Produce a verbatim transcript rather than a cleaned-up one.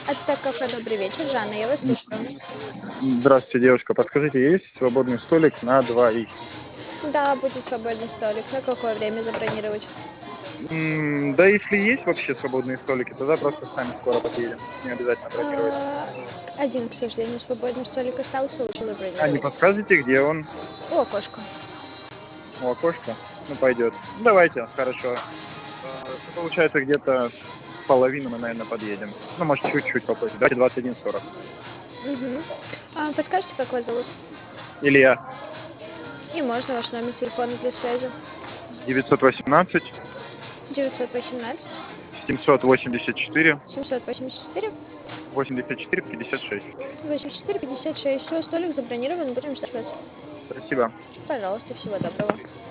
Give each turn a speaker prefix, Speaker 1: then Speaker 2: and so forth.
Speaker 1: Это кафе «Добрый вечер». Жанна, я вас слушаю.
Speaker 2: Здравствуйте, девушка. Подскажите, есть свободный столик на двоих?
Speaker 1: Да, будет свободный столик. На какое время забронировать?
Speaker 2: М, Да, если есть вообще свободные столики, тогда просто сами скоро подъедем. Не обязательно бронировать.
Speaker 1: А, Один, к сожалению, свободный столик остался, лучше
Speaker 2: А не
Speaker 1: забронировать.
Speaker 2: подскажете, где он?
Speaker 1: У окошка.
Speaker 2: У окошка? Ну, пойдет. Давайте, хорошо. Э, ну, Получается, где-то в половину мы, наверное, подъедем. Ну, может, чуть-чуть попозже. Давайте двадцать один сорок.
Speaker 1: Угу. А, подскажите, как вас зовут?
Speaker 2: Илья,
Speaker 1: И можно ваш номер телефона для связи?
Speaker 2: девятьсот восемнадцать
Speaker 1: девятьсот восемнадцать
Speaker 2: семьсот восемьдесят четыре
Speaker 1: семьсот восемьдесят четыре
Speaker 2: восемьдесят четыре пятьдесят шесть.
Speaker 1: восемьдесят четыре пятьдесят шесть. Все, столик забронирован, будем ждать вас.
Speaker 2: Спасибо.
Speaker 1: Пожалуйста, всего доброго.